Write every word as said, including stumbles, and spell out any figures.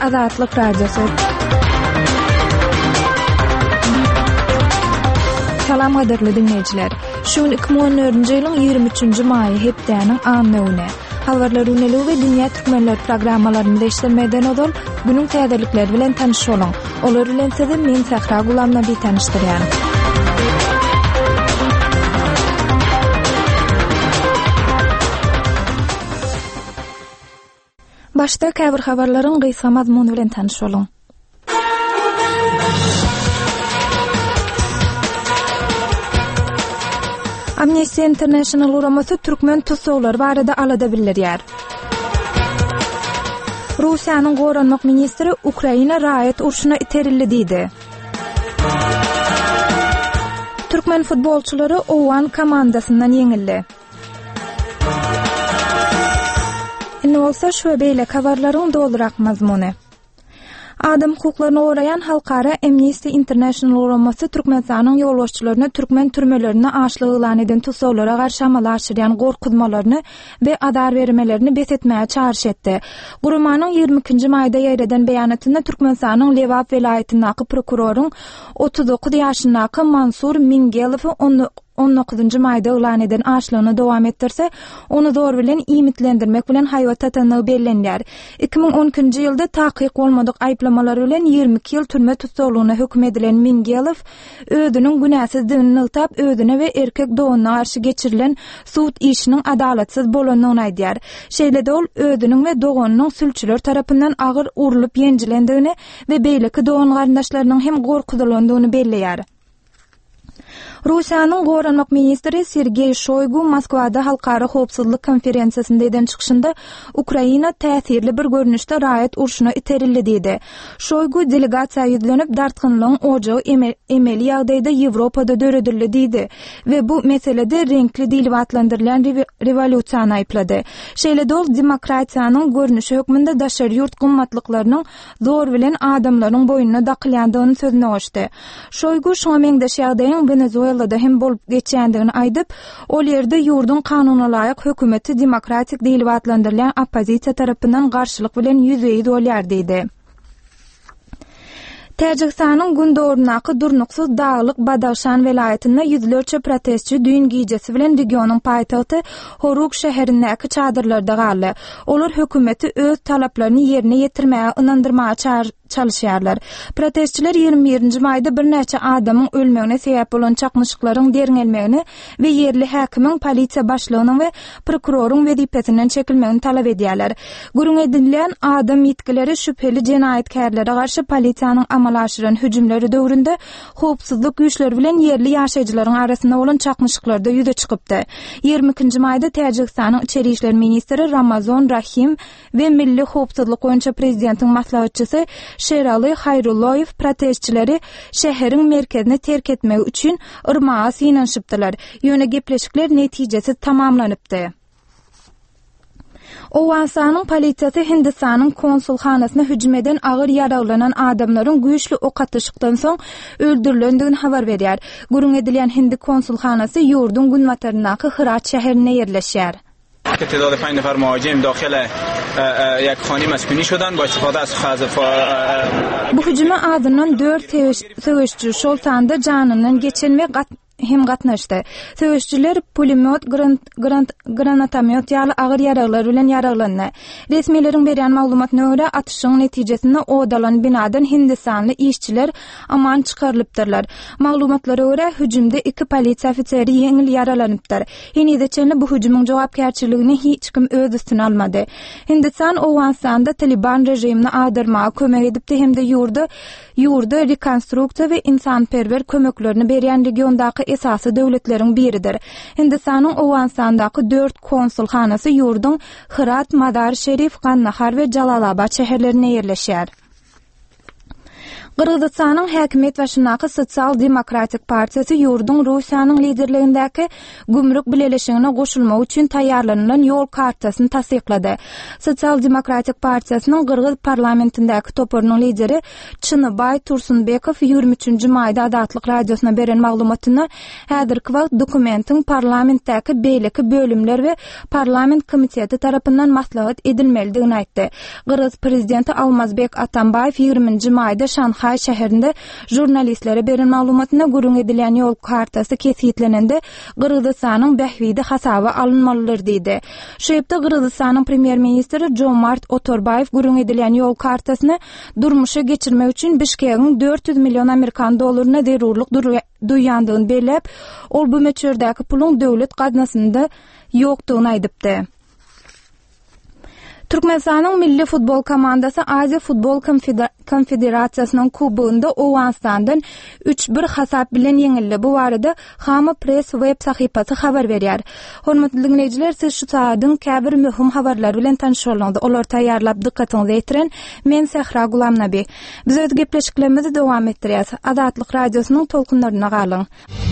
Azatlyk radiosu. Salam gaderli dinleyijiler. Şuň iki bin on dördünji ýylyň ýygrimi üçünji maýy hepdeniň anlygyny, habarlar üneli we dünýä türkmenler programmalaryny değişdirmeden odol günüň täzelikleri bilen tanış bolun. Olar bilen sizi men Sahra Gulamna bir tanışdyrýan. Başda käbir habarlaryň gysga mazmuny bilen tanış bolun. Amnesty International uramasy türkmen tutsaglar barada alada bildirýär. Russiýanyň goranmak ministri Ukraina raýat urşuna iterildi diýdi. Türkmen futbolçulary Owan komandasyndan ýeňildi. Indi bolsa şu beýle habarlaryň doldurak mazmuny. Adam hukuklaryny gorayan halkara Amnesty International uramasy Türkmenistanyň ýolbaşçylaryny türkmen türmelerini aşlyk ilan eden tutsaglara garşy amal açyrýan gorkutmalaryny we adar bermelerini besetmäge çağrış etdi. Gurumanyň ýygrimi ikinji maýda ýereden beýanatynda Türkmenistanyň Lewap welaýatynyň prokuroryň otuz dokuz ýaşyndaky Mansur Mingelew on dokuzunji maýda ilan eden aşlygyny dowam etdirse, onu zor bilen imitlendirmek bilen haýat tatanyny bellenýär. iki bin on ikinji ýylda takyk bolmadyk aýplamalary bilen ýygrimi iki ýyl türme tutsaglygyna hökm edilen Mingelew özüniň günäsizdigini yltap, özüne we erkek dowuna garşy geçirilen suwt işiniň adalatsyz bolanyny aýdýar. Şeýle de ol özüniň we dowanynyň sülçüler tarapyndan agyr urulyp ýenjilendigini we beýleki dowan garyndaşlarynyň hem gorkudylandygyny belleýär. Russiýanyň goranmak ministri Sergey Shoygu Moskwada halkara howpsuzlyk konferensiýasynda eden çykyşynda Ukraina täsirli bir görnüşde raýat urşuna iterildi diýdi. Shoygu delegasiýa ýüzlenip dartgynlygyň ojagy emeli ýagdaýda Ýewropada döredildi diýdi we bu meselede renkli dil atlandyrılan rewolýusiýany aýplady. Şeýle de ol demokratiýanyň görnüşi hökmünde daşary ýurt gymmatlyklarynyň zor bilen adamlaryň boýnuna dakylýandygyny sözüne goşdy. Shoygu şoňa meňdeş ýagdaýyň Venezuelada hem bolup geçýändigini aýdyp, ol ýerde ýurdun kanunyna laýyk hökümeti demokratik dil atlandyrılan oppozisiýa tarapyndan garşylyk bilen ýüzüýi bolýar diýdi. Täjikistanyň Gündornaky durnuksuz dağlyk Badawşan welaýatynda ýüzlerçe protestçi düýün gijesi bilen regionyň paýtagty Horuk şäherindäki çadyrlarda galdy. Olar hökümeti öz talaplaryny ýerine ýetirmäge ynandyrmaga çalışýarlar. Protestçiler ýygrimi birinji maýda bir näçe adamyň ölmegine sebäp bolan çakmyşyklaryň deriňelmegini we ýerli häkimiň, polisiýa başlygynyň we prokuroryň wezipesinden çekilmegini talap edýärler. Gurun edilen adam ýetkileri şüpheli jenaýetkarlara garşy polisiýanyň amal aşyran hüjümleri döwründe howpsuzlyk güýçleri bilen ýerli ýaşaýjylaryň arasynda bolan çakmyşyklarda ýüze çykypdy. ýygrimi ikinji maýda Täjikistanyň Içeri işler ministri Ramazan Rahim we milli howpsuzlyk goýunça prezidentiň maslahatçysy Şeraly Hayrullayev protestçileri şäheriň merkezini terk etmek üçin ırmağa synaşypdylar. Ýöne gepleşikler netijesi tamamlanypdy. Owansanyň polisiýasy Hindistanyň konsulhanasyna hüjüm eden agyr ýaralanan adamlaryň güýçli ok atyşykdan soň öldürilendigini habar berýär. Gurun edilen Hindi konsulhanasy ýurdun Günmataryndaky Hırat şäherine ýerleşýär. تعداد پنج نفر مهاجم داخل یک خانه مسکونی شدن با استفاده از خزف. Bu hüjüme adından dört söwüşçü şol tanda janynyň geçirmek hem gatnaşdy. Söwüşçüler pulemyot, granatomyot ýaly agyr ýaralar bilen ýaralandy. Resmiýetiň berýän maglumatyna görä atyşyň netijesinde odalan binadan Hindistanly işçiler aman çykarylypdyrlar. Maglumatlara görä hüjümde iki polisiýa ofiseri ýeňil ýaralanypdyr. Ýene-de çenli bu hüjümüň jogapkärçiligini hiç kim öz üstüne almady. Hindistan Owansanda Taliban rejimine agdyrmaga kömek edipdi hem de ýurda ýurda rekonstruksiýa we insanperwer kömeklerini berýän regiondaky esasy döwletleriň biridir. Hindistanyň Owansandaky dört konsulhanasy ýurdun Hırat, Madar Şerif, Kandahar we Jalalabad şäherlerine ýerleşýär. Qırgızstanyň häkimet başynaky Sosial Demokratik Partiyasy ýurdun Russiýanyň liderligindäki gümrük bileleşigine goşulmak üçin taýýarlanan ýol kartasyny tasdiklady. Sosial Demokratik Partiýasynyň Qırgız parlamentindäki topurynyň lideri Çynybay Tursunbekow ýygrimi üçinji maýda Adatlyk radiosyna beren maglumatyny häzirki wagt dokumentin parlamentdäki beýleki bölümler we parlament komiteti tarapyndan maslahat edilmelidigini aýtdy. Qırgız prezidenti Almazbek Atambayew ýygrimiňji maýda Şanhay şäherinde jurnalistlere beren maglumatyna gürrüň edilen ýol kartasy kesitlenende Qırgızstanyň bähwidi hasaba alınmalydyr diýdi. Şu ýerde Qırgızstanyň premier ministri Jomart Otorbayew gürrüň edilen ýol kartasyny durmuşa geçirmek üçin Bişkegiň dört yüz milyon Amerikan dollaryna zerurlyk duýandygyny belläp, ol bu meçherdäki puluň döwlet gaznasynda ýokdugyny aýdypdy. Türkmenistanyň milli futbol komandasy Aziya Futbol Konfederatsiýasynyň kubogynda Owanistandan üç bir hasap bilen ýeňildi. Bu barada Hama Press web sahypasy habar berýär. Hormatly dinleýijiler, siz şu saýadyň käbir möhüm habarlar bilen tanışýarlyňyz. Olar taýýarlap dikkatiňizi ýetiren men Sehra Gulamnaby. Biz öz gepleşiklerimizi dowam etdirýäs. Adatlyk radiosynyň tolkunlaryna galyň.